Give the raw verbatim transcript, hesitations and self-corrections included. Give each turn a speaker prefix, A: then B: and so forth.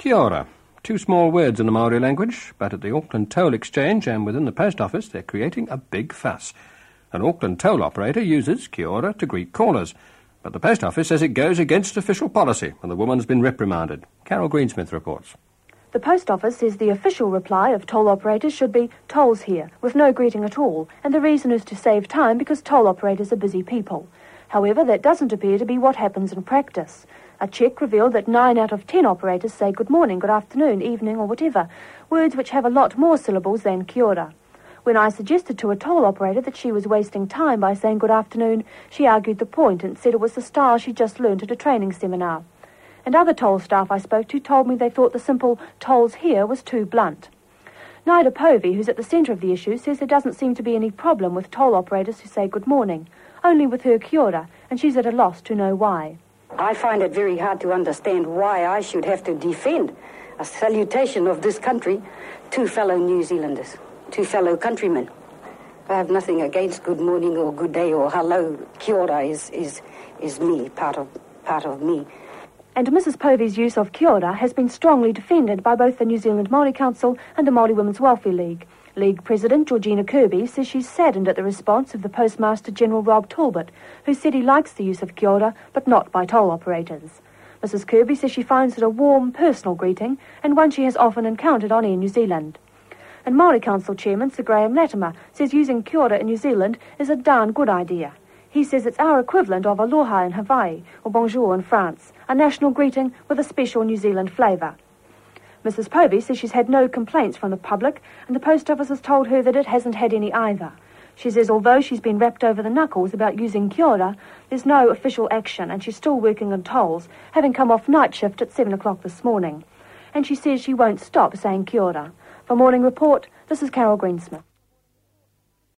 A: Kia ora. Two small words in the Maori language, but at the Auckland Toll Exchange and within the post office they're creating a big fuss. An Auckland toll operator uses kia ora to greet callers, but the post office says it goes against official policy and the woman's been reprimanded. Carol Greensmith reports.
B: The post office says the official reply of toll operators should be "tolls here," with no greeting at all, and the reason is to save time because toll operators are busy people. However, that doesn't appear to be what happens in practice. A check revealed that nine out of ten operators say good morning, good afternoon, evening or whatever, words which have a lot more syllables than kia ora. When I suggested to a toll operator that she was wasting time by saying good afternoon, she argued the point and said it was the style she just learnt at a training seminar. And other toll staff I spoke to told me they thought the simple "tolls here" was too blunt. Nida Povey, who's at the centre of the issue, says there doesn't seem to be any problem with toll operators who say good morning, only with her kia ora, and she's at a loss to know why.
C: I find it very hard to understand why I should have to defend a salutation of this country to fellow New Zealanders, to fellow countrymen. I have nothing against good morning or good day or hello. Kia ora is, is, is me, part of, part of me.
B: And Missus Povey's use of kia ora has been strongly defended by both the New Zealand Māori Council and the Māori Women's Welfare League. League President Georgina Kirby says she's saddened at the response of the Postmaster General Rob Talbot, who said he likes the use of kia ora, but not by toll operators. Missus Kirby says she finds it a warm, personal greeting, and one she has often encountered on Air New Zealand. And Māori Council Chairman Sir Graham Latimer says using kia ora in New Zealand is a darn good idea. He says it's our equivalent of aloha in Hawaii, or bonjour in France, a national greeting with a special New Zealand flavour. Missus Povey says she's had no complaints from the public, and the post office has told her that it hasn't had any either. She says although she's been wrapped over the knuckles about using kia ora, there's no official action, and she's still working on tolls, having come off night shift at seven o'clock this morning. And she says she won't stop saying kia ora. For Morning Report, this is Carol Greensmith.